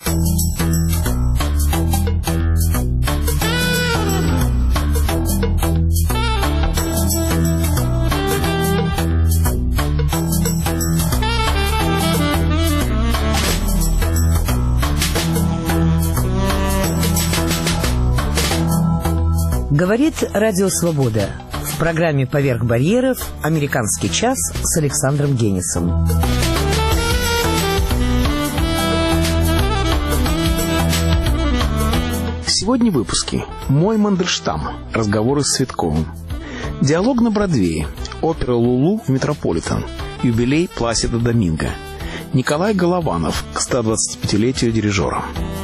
Говорит Радио Свобода. В программе «Поверх барьеров» «Американский час» с Александром Генисом. Сегодня в выпуске «Мой Мандельштам. Разговоры с Цветковым». Диалог на Бродвее. Опера «Лулу» в Метрополитен. Юбилей Пласида Доминго. Николай Голованов к 125-летию дирижера.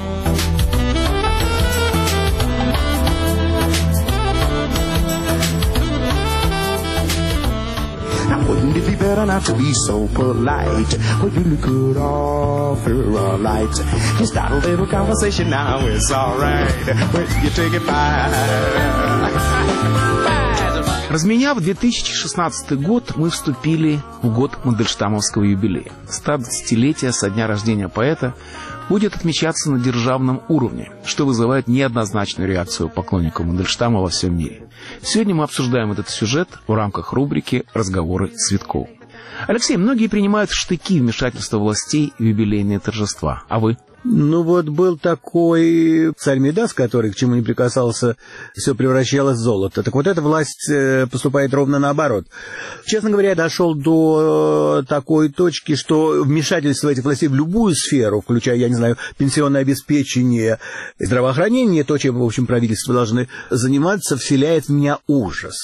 Wouldn't it be better not to be so polite? Would you could offer a light? Just start a little conversation now, it's alright. When you take it by. Разменяв 2016 год, мы вступили в год Мандельштамовского юбилея. 120-летие со дня рождения поэта будет отмечаться на державном уровне, что вызывает неоднозначную реакцию поклонников Мандельштама во всем мире. Сегодня мы обсуждаем этот сюжет в рамках рубрики «Разговоры с Цветковым». Алексей, многие принимают в штыки вмешательства властей в юбилейные торжества. А вы? Ну вот был такой царь Мидас, который к чему не прикасался, все превращалось в золото. Так вот эта власть поступает ровно наоборот. Честно говоря, я дошел до такой точки, что вмешательство этих властей в любую сферу, включая, я не знаю, пенсионное обеспечение, здравоохранение, то, чем, в общем, правительство должны заниматься, вселяет в меня ужас.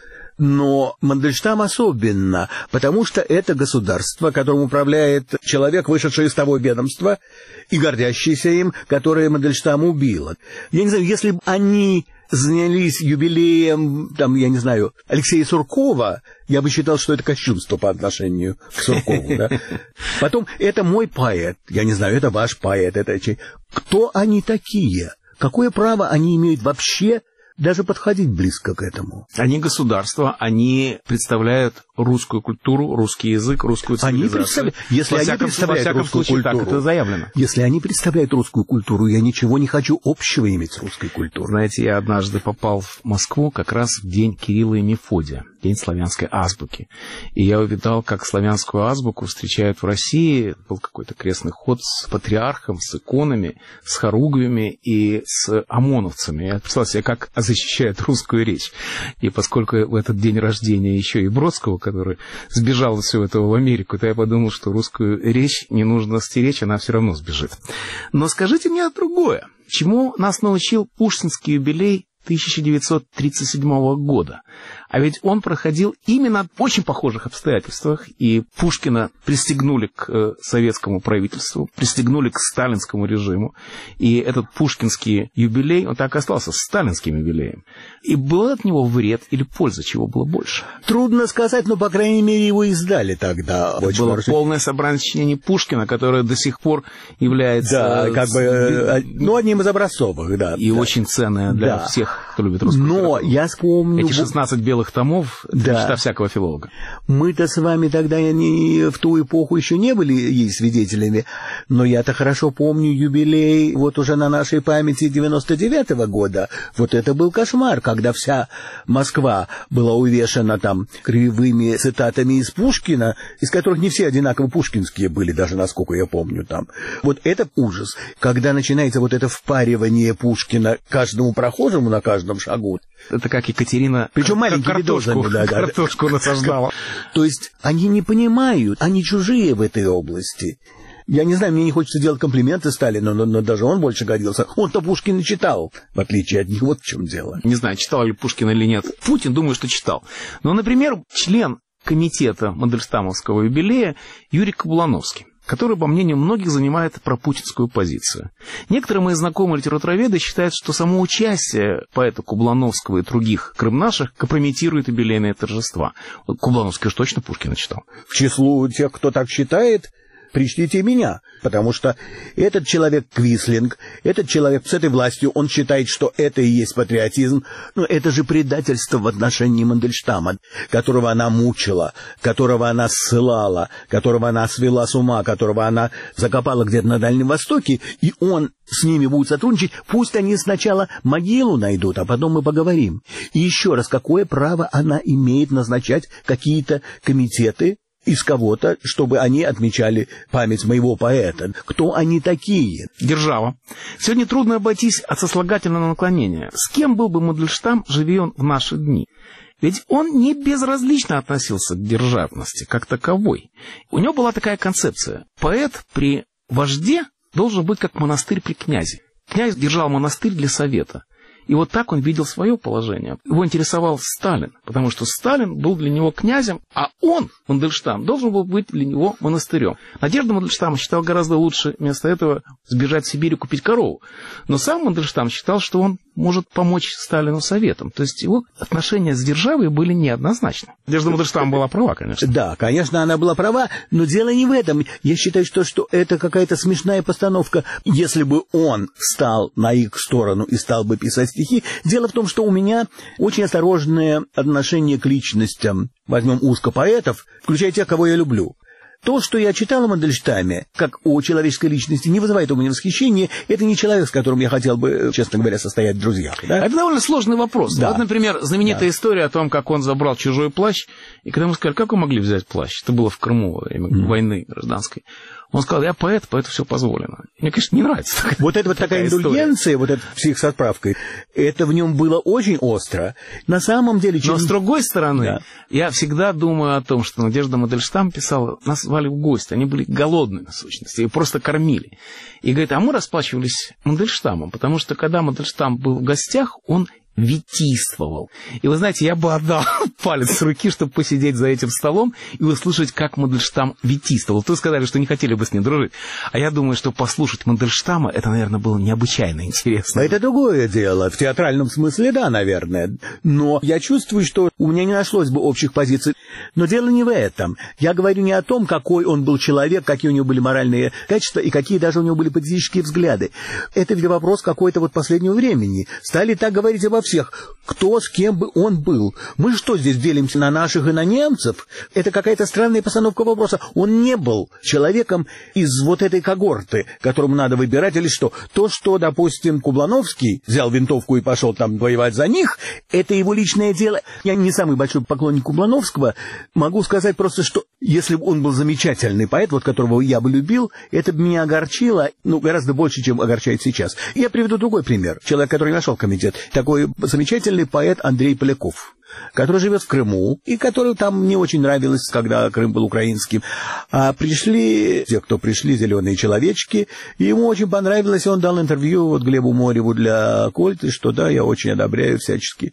Но Мандельштам особенно, потому что это государство, которым управляет человек, вышедший из того ведомства и гордящийся им, которое Мандельштам убило. Я не знаю, если бы они занялись юбилеем, там, я не знаю, Алексея Суркова, я бы считал, что это кощунство по отношению к Суркову, да? Потом, это мой поэт, я не знаю, это ваш поэт, это чей. Кто они такие? Какое право они имеют вообще даже подходить близко к этому? Они государство, они представляют русскую культуру, русский язык, русскую цивилизацию. Если они представляют русскую культуру, так это заявлено. Если они представляют русскую культуру, я ничего не хочу общего иметь с русской культурой. Знаете, я однажды попал в Москву как раз в день Кирилла и Мефодия, день славянской азбуки. И я увидал, как славянскую азбуку встречают в России. Был какой-то крестный ход с патриархом, с иконами, с хоругвями и с ОМОНовцами. Я представил себе, как защищает русскую речь. И поскольку в этот день рождения еще и Бродского, который сбежал от всего этого в Америку, то я подумал, что русскую речь не нужно стеречь, она все равно сбежит. Но скажите мне другое. Чему нас научил Пушкинский юбилей 1937 года? А ведь он проходил именно в очень похожих обстоятельствах, и Пушкина пристегнули к советскому правительству, пристегнули к сталинскому режиму, и этот пушкинский юбилей, он так и остался сталинским юбилеем. И был от него вред или польза, чего было больше? Трудно сказать, но, по крайней мере, его издали тогда. Это было полное собрание сочинений Пушкина, которое до сих пор является... Да, как бы, ну, одним из образцовых, да. И очень ценное для всех, кто любит русскую литературу. Но я вспомню... Эти 16 белых томов, мечта всякого филолога. Мы-то с вами тогда в ту эпоху еще не были ей свидетелями, но я-то хорошо помню юбилей вот уже на нашей памяти 99-го года. Вот это был кошмар, когда вся Москва была увешана там кривыми цитатами из Пушкина, из которых не все одинаково пушкинские были, даже насколько я помню там. Вот это ужас. Когда начинается вот это впаривание Пушкина каждому прохожему на каждом шагу. Это как Екатерина... Причем маленькими дозами. Картошку насаждала. То есть они не понимают, они чужие в этой области. Я не знаю, мне не хочется делать комплименты Сталину, но даже он больше годился. Он-то Пушкина читал, в отличие от них. Вот в чем дело. Не знаю, читал ли Пушкин или нет. Путин, думаю, что читал. Но, например, член комитета Мандельштамовского юбилея Юрий Каблановский, который, по мнению многих, занимает пропутинскую позицию. Некоторые мои знакомые литературоведы считают, что само участие поэта Кублановского и других крымнашек компрометирует юбилейные торжества. Кублановский уж точно Пушкина читал. В числу тех, кто так считает, причтите меня, потому что этот человек Квислинг, этот человек с этой властью, он считает, что это и есть патриотизм, но это же предательство в отношении Мандельштама, которого она мучила, которого она ссылала, которого она свела с ума, которого она закопала где-то на Дальнем Востоке, и он с ними будет сотрудничать, пусть они сначала могилу найдут, а потом мы поговорим. И еще раз, какое право она имеет назначать какие-то комитеты из кого-то, чтобы они отмечали память моего поэта? Кто они такие? Держава. Сегодня трудно обойтись от сослагательного наклонения. С кем был бы Мандельштам, живи он в наши дни? Ведь он не безразлично относился к державности как таковой. У него была такая концепция. Поэт при вожде должен быть как монастырь при князе. Князь держал монастырь для совета. И вот так он видел свое положение. Его интересовал Сталин, потому что Сталин был для него князем, а он, Мандельштам, должен был быть для него монастырем. Надежда Мандельштама считал гораздо лучше вместо этого сбежать в Сибирь и купить корову. Но сам Мандельштам считал, что он может помочь Сталину советом. То есть его отношения с державой были неоднозначны. Надежда Мандельштама была права, конечно. Да, конечно, она была права, но дело не в этом. Я считаю, что это какая-то смешная постановка. Если бы он встал на их сторону и стал бы писать стихи, дело в том, что у меня очень осторожное отношение к личностям. Возьмем узко поэтов, включая тех, кого я люблю. То, что я читал о Мандельштаме, как о человеческой личности, не вызывает у меня восхищения. Это не человек, с которым я хотел бы, честно говоря, состоять в друзьях. Да? Это довольно сложный вопрос. Да. Вот, например, знаменитая история о том, как он забрал чужой плащ, и когда ему сказали, как вы могли взять плащ? Это было в Крыму во время войны гражданской. Он сказал, я поэт, поэту все позволено. Мне, конечно, не нравится такая. Вот эта вот такая индульгенция, вот эта псих с отправкой, это в нем было очень остро. На самом деле... Но с другой стороны, я всегда думаю о том, что Надежда Мандельштам писала, нас звали в гости, они были голодными, в сущности, и просто кормили. И говорит, а мы расплачивались Мандельштамом, потому что когда Мандельштам был в гостях, он витийствовал. И вы знаете, я бы отдал палец с руки, чтобы посидеть за этим столом и услышать, как Мандельштам витийствовал. Вы сказали, что не хотели бы с ним дружить. А я думаю, что послушать Мандельштама, это, наверное, было необычайно интересно. Это другое дело. В театральном смысле, да, наверное. Но я чувствую, что у меня не нашлось бы общих позиций. Но дело не в этом. Я говорю не о том, какой он был человек, какие у него были моральные качества и какие даже у него были политические взгляды. Это ведь вопрос какой-то вот последнего времени. Стали так говорить обо всех, кто с кем бы он был. Мы что, здесь делимся на наших и на немцев? Это какая-то странная постановка вопроса. Он не был человеком из вот этой когорты, которому надо выбирать, или что? То, что, допустим, Кублановский взял винтовку и пошел там воевать за них, это его личное дело. Я не самый большой поклонник Кублановского. Могу сказать просто, что если бы он был замечательный поэт, вот которого я бы любил, это бы меня огорчило, гораздо больше, чем огорчает сейчас. Я приведу другой пример. Человек, который нашел комитет. Такой замечательный поэт Андрей Поляков, который живет в Крыму, и который там не очень нравилось, когда Крым был украинским. А пришли, те, кто пришли, зеленые человечки, и ему очень понравилось, и он дал интервью вот Глебу Мореву для Кольты, что да, я очень одобряю всячески.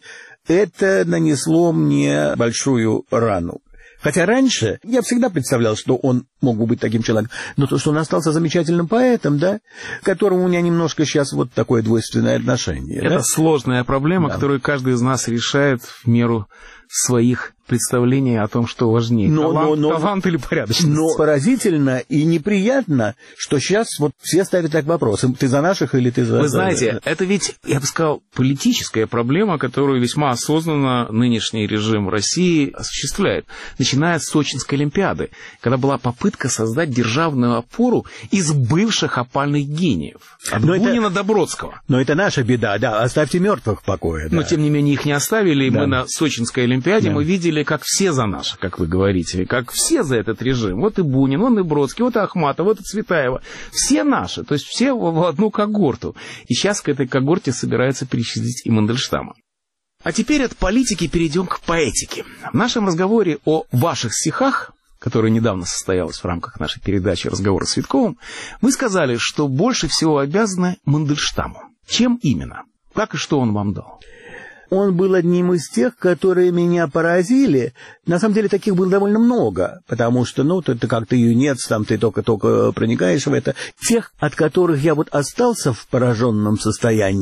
Это нанесло мне большую рану. Хотя раньше я всегда представлял, что он мог бы быть таким человеком, но то, что он остался замечательным поэтом, да, к которому у меня немножко сейчас вот такое двойственное отношение. Это сложная проблема, которую каждый из нас решает в меру своих представлений о том, что важнее, талант или порядочность. Но поразительно и неприятно, что сейчас вот все ставят так вопрос, ты за наших или ты за... Вы знаете, это ведь, я бы сказал, политическая проблема, которую весьма осознанно нынешний режим России осуществляет, начиная с Сочинской Олимпиады, когда была попытка создать державную опору из бывших опальных гениев, от Бунина до Бродского. Но это наша беда, да, оставьте мертвых в покое. Да. Но, тем не менее, их не оставили, и мы на Сочинской Олимпиаде мы видели, как все за наши, как вы говорите, как все за этот режим. Вот и Бунин, вот и Бродский, вот и Ахматов, вот и Цветаева. Все наши, то есть все в одну когорту. И сейчас к этой когорте собирается перечислить и Мандельштама. А теперь от политики перейдем к поэтике. В нашем разговоре о ваших стихах, которое недавно состоялось в рамках нашей передачи «Разговор с Витковым», вы сказали, что больше всего обязаны Мандельштаму. Чем именно? Как и что он вам дал? Он был одним из тех, которые меня поразили. На самом деле таких было довольно много, потому что, ты как-то юнец, там ты только проникаешь в это. Тех, от которых я вот остался в пораженном состоянии,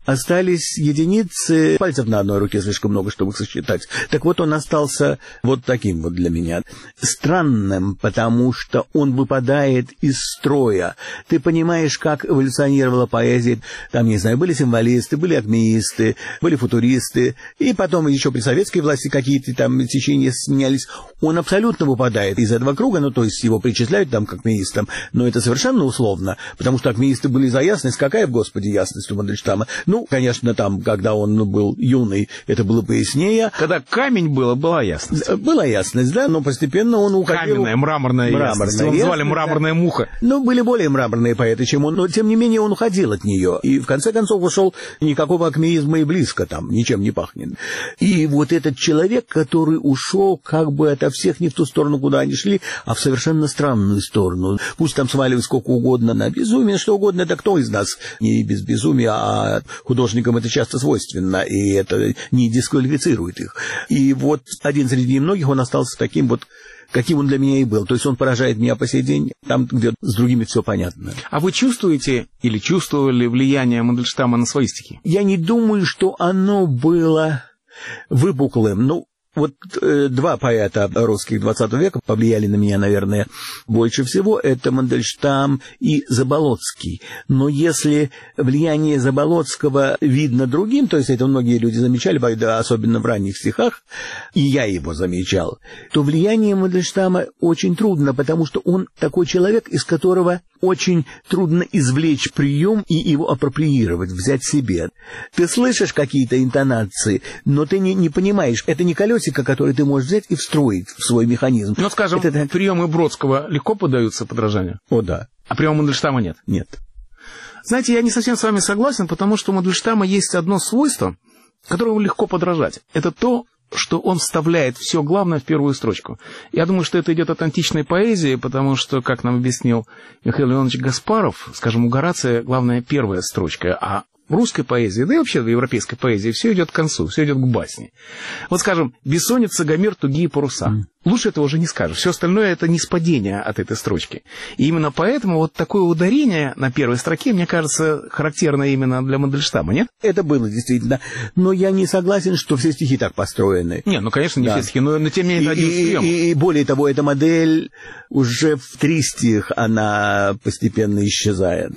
остались единицы, пальцев на одной руке слишком много, чтобы их сосчитать. Так вот, он остался вот таким вот для меня. Странным, потому что он выпадает из строя. Ты понимаешь, как эволюционировала поэзия. Там, не знаю, были символисты, были акмеисты, были футуристы, и потом еще при советской власти какие-то там течения сменялись. Он абсолютно выпадает из этого круга, ну, то есть его причисляют там к акмеистам, но это совершенно условно, потому что акмеисты были за ясность. Какая, Господи, ясность у Мандельштама? Ну, конечно, там, когда он был юный, это было пояснее. Когда камень было, была ясность. Была ясность, да, но постепенно он уходил... Каменная, мраморная ясность. Его называли мраморная муха. Ну, были более мраморные поэты, чем он, но, тем не менее, он уходил от нее. И, в конце концов, ушел, никакого акмеизма и близко там, ничем не пахнет. И вот этот человек, который ушел как бы ото всех не в ту сторону, куда они шли, а в совершенно странную сторону. Пусть там сваливают сколько угодно на безумие, что угодно, это кто из нас не без безумия, а художникам это часто свойственно, и это не дисквалифицирует их. И вот один среди многих он остался таким вот, каким он для меня и был. То есть он поражает меня по сей день, там, где с другими все понятно. А вы чувствуете или чувствовали влияние Мандельштама на свои стихи? Я не думаю, что оно было выпуклым. Ну, вот два поэта русских 20 века повлияли на меня, наверное, больше всего. Это Мандельштам и Заболоцкий. Но если влияние Заболоцкого видно другим, то есть это многие люди замечали, особенно в ранних стихах, и я его замечал, то влияние Мандельштама очень трудно, потому что он такой человек, из которого очень трудно извлечь прием и его апроприировать, взять себе. Ты слышишь какие-то интонации, но ты не понимаешь, это не колесико, которое ты можешь взять и встроить в свой механизм. Ну, скажем, приемы Бродского легко поддаются подражанию? О, да. А приемы Мандельштама нет? Нет. Знаете, я не совсем с вами согласен, потому что у Мандельштама есть одно свойство, которому легко подражать. Это то, что он вставляет все главное в первую строчку. Я думаю, что это идет от античной поэзии, потому что, как нам объяснил Михаил Леонович Гаспаров, скажем, у Горация главная первая строчка, а в русской поэзии, да и вообще в европейской поэзии, все идет к концу, все идет к басне. Вот, скажем, «Бессонница, Гомер, тугие паруса». Лучше этого уже не скажешь. Все остальное — это ниспадение от этой строчки. И именно поэтому вот такое ударение на первой строке, мне кажется, характерно именно для Мандельштама, нет? Это было действительно. Но я не согласен, что все стихи так построены. Не, ну, конечно, не все стихи, но тем не менее это один из приемов. И более того, эта модель уже в 3 стих, она постепенно исчезает.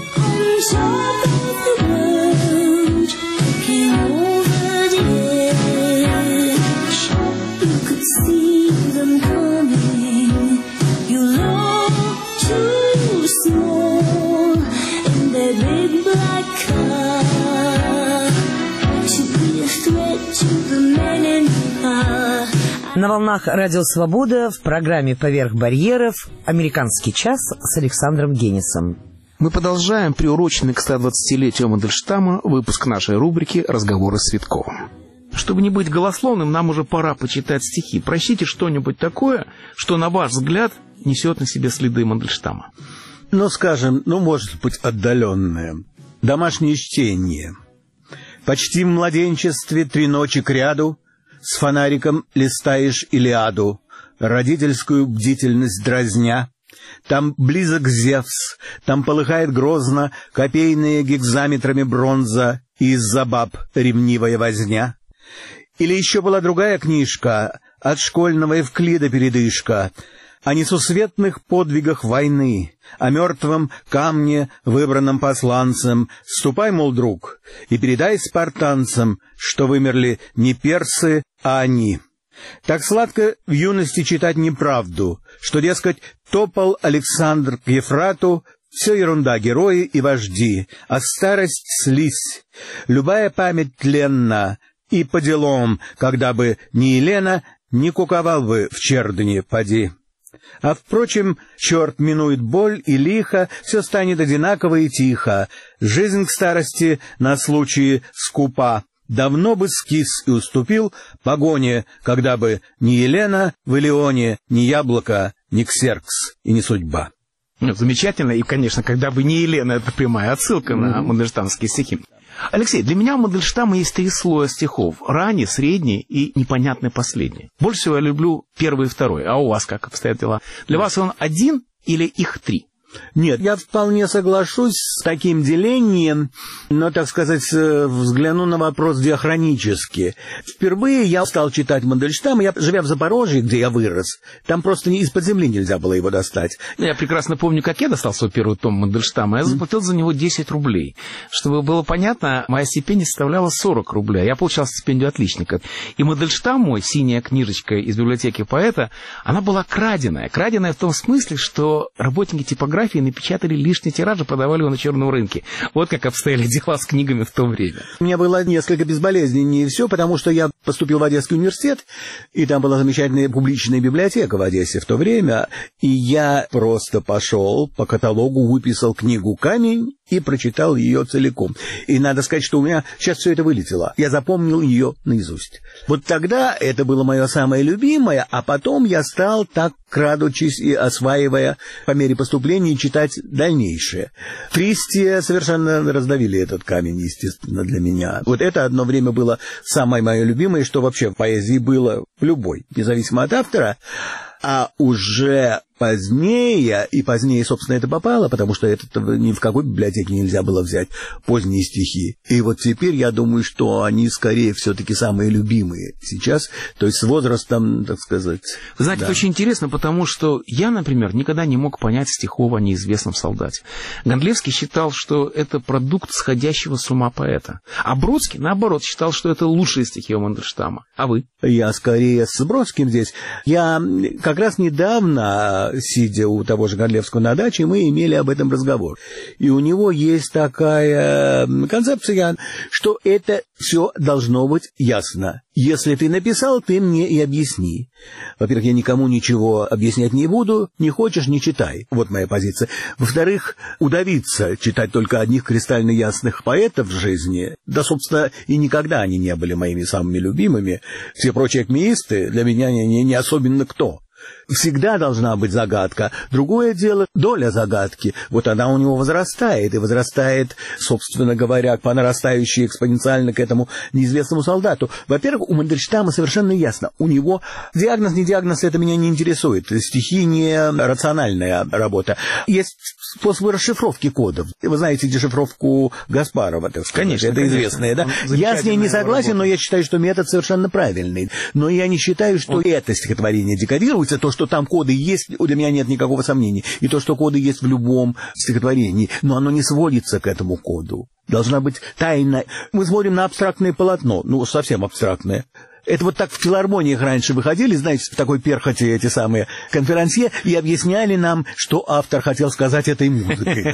На волнах Радио Свобода в программе «Поверх барьеров» «Американский час» с Александром Генисом. Мы продолжаем приуроченный к 120-летию Мандельштама выпуск нашей рубрики «Разговоры с Цветковым». Чтобы не быть голословным, нам уже пора почитать стихи. Прочтите что-нибудь такое, что, на ваш взгляд, несет на себе следы Мандельштама. Ну, скажем, может быть, отдаленное. Домашнее чтение. Почти в младенчестве 3 ночи кряду с фонариком листаешь Илиаду, родительскую бдительность дразня. Там близок Зевс, там полыхает грозно копейные гекзаметрами бронза, и из-за баб ревнивая возня. Или еще была другая книжка, от школьного Евклида передышка, о несусветных подвигах войны, о мертвом камне, выбранном посланцем. Ступай, мол, друг, и передай спартанцам, что вымерли не персы, а они. Так сладко в юности читать неправду, что, дескать, топал Александр к Ефрату, все ерунда, герои и вожди, а старость слизь. Любая память тленна, и по делам, когда бы ни Елена, не куковал бы в Чердне, поди. А, впрочем, черт минует боль и лихо, все станет одинаково и тихо. Жизнь к старости на случай скупа. Давно бы скис и уступил погоне, когда бы ни Елена в Илионе, ни яблоко, ни Ксеркс и ни судьба. Замечательно, и, конечно, когда бы не Елена, это прямая отсылка на мандельштамские стихи. Алексей, для меня у Мандельштама есть 3 слоя стихов. Ранний, средний и непонятный последний. Больше всего я люблю первый и второй. А у вас как обстоят дела? Для вас он один или их 3? Нет, я вполне соглашусь с таким делением, но, так сказать, взгляну на вопрос диахронически. Впервые я стал читать Мандельштама, живя в Запорожье, где я вырос, там просто из-под земли нельзя было его достать. Я прекрасно помню, как я достал свой первый том Мандельштама. Я заплатил за него 10 рублей. Чтобы было понятно, моя стипендия составляла 40 рублей. Я получал стипендию отличника. И Мандельштам мой, синяя книжечка из библиотеки поэта, она была краденая. Краденая в том смысле, что работники типографии напечатали лишние тиражи, продавали его на черном рынке. Вот как обстояли дела с книгами в то время. У меня было несколько безболезненнее все, потому что я поступил в Одесский университет, и там была замечательная публичная библиотека в Одессе в то время, и я просто пошел по каталогу, выписал книгу «Камень» и прочитал ее целиком. И надо сказать, что у меня сейчас все это вылетело. Я запомнил ее наизусть. Вот тогда это было мое самое любимое, а потом я стал так, крадучись и осваивая по мере поступления, читать дальнейшее. Тристия совершенно раздавили этот камень, естественно, для меня. Вот это одно время было самое мое любимое, что вообще в поэзии было в любой, независимо от автора. А уже позднее, собственно, это попало, потому что это ни в какой библиотеке нельзя было взять поздние стихи. И вот теперь я думаю, что они скорее все-таки самые любимые сейчас, то есть с возрастом, так сказать. Вы знаете, да. Это очень интересно, потому что я, например, никогда не мог понять стихов о неизвестном солдате. Гондлевский считал, что это продукт сходящего с ума поэта. А Бродский, наоборот, считал, что это лучшие стихи у Мандельштама. А вы? Я скорее с Бродским здесь. Я как раз недавно, сидя у того же Гондлевского на даче, мы имели об этом разговор. И у него есть такая концепция, что это все должно быть ясно. Если ты написал, ты мне и объясни. Во-первых, я никому ничего объяснять не буду, не хочешь — не читай. Вот моя позиция. Во-вторых, удавиться читать только одних кристально ясных поэтов в жизни, да, собственно, и никогда они не были моими самыми любимыми. Все прочие акмеисты для меня не особенно кто. Всегда должна быть загадка. Другое дело — доля загадки. Вот она у него возрастает, и возрастает, собственно говоря, по нарастающей экспоненциально к этому неизвестному солдату. Во-первых, у Мандельштама совершенно ясно. У него диагноз, не диагноз, это меня не интересует. Стихи не рациональная работа. Есть способы расшифровки кодов. Вы знаете дешифровку Гаспарова, так сказать. Конечно, это известное, да? Я с ней не согласен, но я считаю, что метод совершенно правильный. Но я не считаю, что это стихотворение декодируется. То, что там коды есть, для меня нет никакого сомнения. И то, что коды есть в любом стихотворении. Но оно не сводится к этому коду. Должна быть тайна. Мы смотрим на абстрактное полотно. Ну, совсем абстрактное. Это вот так в филармониях раньше выходили, знаете, в такой перхоти эти самые конферансье, и объясняли нам, что автор хотел сказать этой музыкой.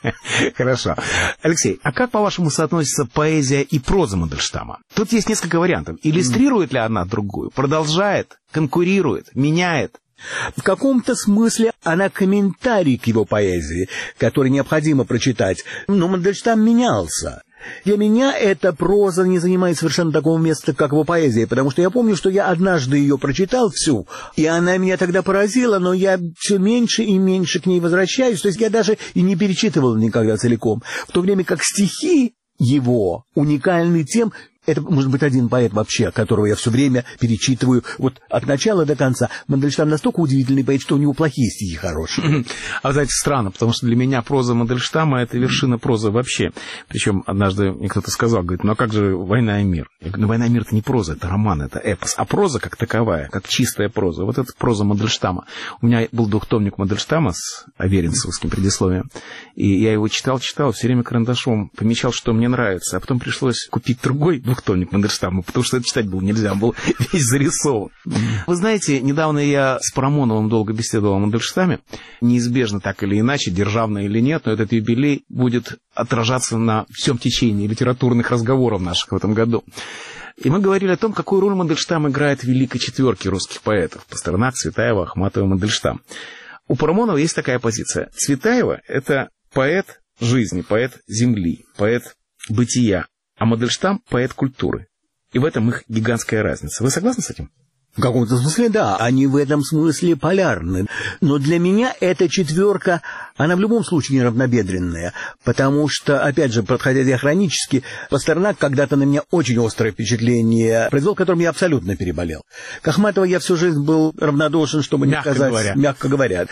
Хорошо. Алексей, а как, по-вашему, соотносится поэзия и проза Мандельштама? Тут есть несколько вариантов. Иллюстрирует ли одна другую? Продолжает? Конкурирует? Меняет? В каком-то смысле она комментарий к его поэзии, который необходимо прочитать. Но Мандельштам менялся. Для меня эта проза не занимает совершенно такого места, как его поэзия, потому что я помню, что я однажды ее прочитал всю, и она меня тогда поразила, но я все меньше и меньше к ней возвращаюсь, то есть я даже и не перечитывал никогда целиком, в то время как стихи его уникальны тем. Это может быть один поэт вообще, которого я все время перечитываю вот от начала до конца. Мандельштам настолько удивительный поэт, что у него плохие стихи хорошие. А знаете, странно, потому что для меня проза Мандельштама — это вершина прозы вообще. Причем однажды мне кто-то сказал, говорит, ну а как же «Война и мир»? Я говорю, ну «Война и мир» — это не проза, это роман, это эпос. А проза как таковая, как чистая проза, вот это проза Мандельштама. У меня был двухтомник Мандельштама с аверинцевским предисловием, и я его читал, все время карандашом помечал, что мне нравится, а потом пришлось купить другой двухтомник Мандельштама, потому что это читать было нельзя, он был весь зарисован. Вы знаете, недавно я с Парамоновым долго беседовал о Мандельштаме. Неизбежно так или иначе, державно или нет, но этот юбилей будет отражаться на всем течении литературных разговоров наших в этом году. И мы говорили о том, какую роль Мандельштам играет в великой четверке русских поэтов: Пастернак, Цветаева, Ахматова, Мандельштам. У Парамонова есть такая позиция. Цветаева — это поэт жизни, поэт земли, поэт бытия. А Мандельштам — поэт культуры. И в этом их гигантская разница. Вы согласны с этим? В каком-то смысле, да. Они в этом смысле полярны. Но для меня эта четверка она в любом случае неравнобедренная, потому что, опять же, подходя диахронически, Пастернак когда-то на меня очень острое впечатление произвел, которым я абсолютно переболел. К Ахматовой я всю жизнь был равнодушен, чтобы не сказать, мягко говоря.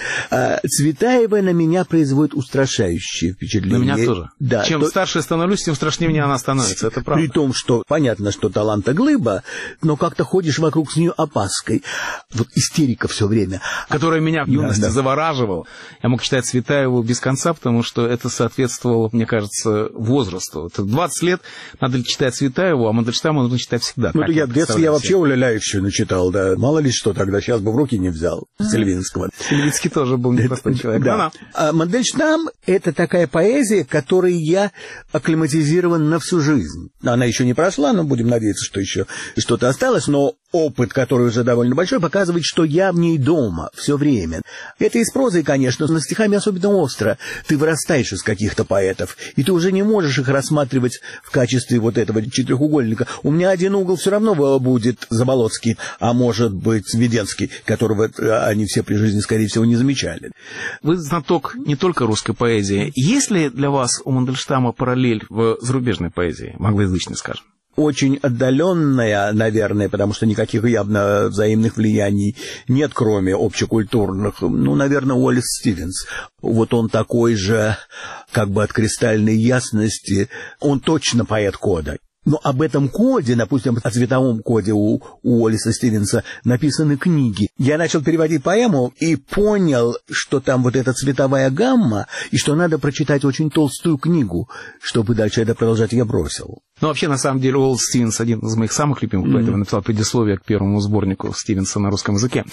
Цветаева на меня производит устрашающее впечатление. На меня тоже. Да, Чем старше я становлюсь, тем страшнее мне она становится, это правда. При том, что понятно, что таланта глыба, но как-то ходишь вокруг с нее опаской. Вот истерика все время. Которая меня в юности завораживала. Я мог читать Цветаеву без конца, потому что это соответствовало, мне кажется, возрасту. Это 20 лет надо читать Цветаеву, а Мандельштама нужно читать всегда. Ну, я в детстве вообще Уляляевщину читал, да. Мало ли что тогда, сейчас бы в руки не взял Сильвинского. Сильвинский тоже был непростой человек. Да. А Мандельштам — это такая поэзия, которой я акклиматизирован на всю жизнь. Она еще не прошла, но будем надеяться, что еще что-то осталось, но опыт, который уже довольно большой, показывает, что я в ней дома все время. Это и с прозой, конечно, но стихами особенно остро. Ты вырастаешь из каких-то поэтов, и ты уже не можешь их рассматривать в качестве вот этого четырехугольника. У меня один угол все равно будет Заболоцкий, а может быть Веденский, которого они все при жизни, скорее всего, не замечали. Вы знаток не только русской поэзии. Есть ли для вас у Мандельштама параллель в зарубежной поэзии, англоязычной, скажем? Очень отдаленная, наверное, потому что никаких явно взаимных влияний нет, кроме общекультурных. Ну, наверное, Уоллес Стивенс. Вот он такой же, как бы от кристальной ясности, он точно поэт кода. Но об этом коде, допустим, о цветовом коде у Уоллеса Стивенса написаны книги. Я начал переводить поэму и понял, что там вот эта цветовая гамма, и что надо прочитать очень толстую книгу, чтобы дальше это продолжать, я бросил. Ну, вообще, на самом деле, Уоллес Стивенс один из моих самых любимых поэтов. Я написал предисловие к первому сборнику Стивенса на русском языке.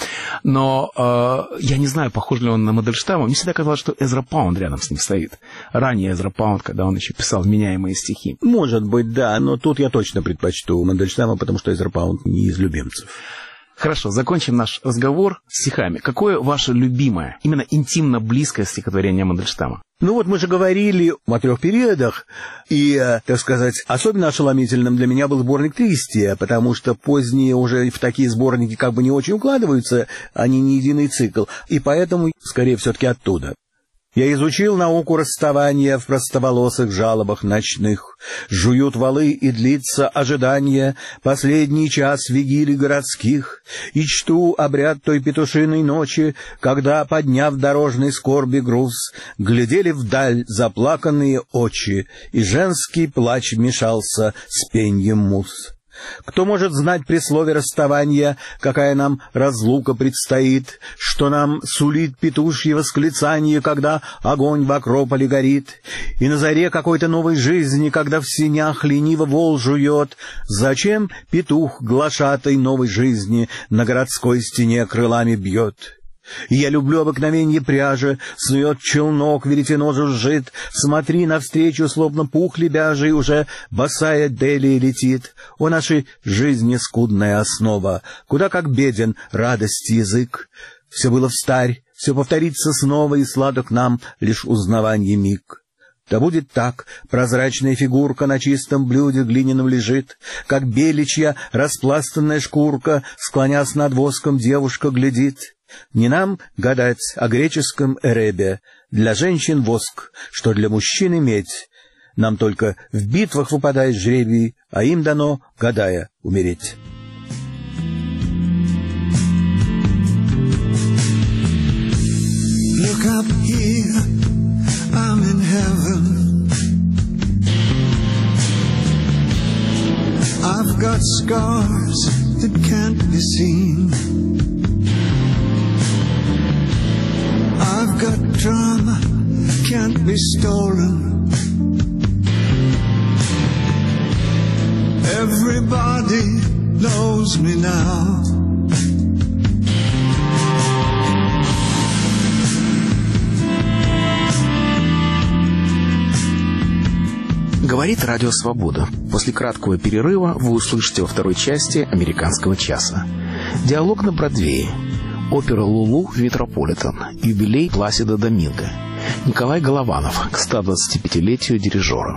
Но я не знаю, похож ли он на Мандельштама. Мне всегда казалось, что Эзра Паунд рядом с ним стоит. Ранее Эзра Паунд, когда он еще писал вменяемые стихи. Может быть, да, но тут я точно предпочту Мандельштама, потому что Эзра Паунд не из любимцев. Хорошо, закончим наш разговор стихами. Какое ваше любимое, именно интимно близкое стихотворение Мандельштама? Ну вот мы же говорили о 3 периодах, и, так сказать, особенно ошеломительным для меня был сборник «Тристия», потому что поздние уже в такие сборники как бы не очень укладываются, они не единый цикл, и поэтому, скорее, все-таки оттуда. Я изучил науку расставания в простоволосых жалобах ночных. Жуют валы и длится ожидание, последний час вигилий городских, и чту обряд той петушиной ночи, когда, подняв дорожный скорби груз, глядели вдаль заплаканные очи, и женский плач мешался с пеньем муз. Кто может знать при слове расставания, какая нам разлука предстоит, что нам сулит петушье восклицание, когда огонь в Акрополе горит, и на заре какой-то новой жизни, когда в сенях лениво вол жует, зачем петух глашатой новой жизни на городской стене крылами бьет? И я люблю обыкновенье пряжи, снует челнок, веретено жужжит, смотри навстречу, словно пух лебяжий, уже босая Делия летит. О нашей жизни скудная основа, куда как беден радости язык. Все было встарь, все повторится снова, и сладок нам лишь узнаванье миг. Да будет так, прозрачная фигурка на чистом блюде глиняном лежит, как беличья распластанная шкурка, склонясь над воском, девушка глядит. Не нам гадать о греческом Эребе, для женщин воск, что для мужчин медь. Нам только в битвах выпадает жребий, а им дано, гадая, умереть. Look up here, I'm in heaven. I've got scars that can't be seen. I've got drama, can't be stolen. Everybody knows me now. Говорит Радио Свобода. После краткого перерыва вы услышите во второй части «Американского часа». Диалог на Бродвее. Опера «Лулу» в Метрополитен. Юбилей Пласидо Доминго. Николай Голованов к 125-летию дирижера.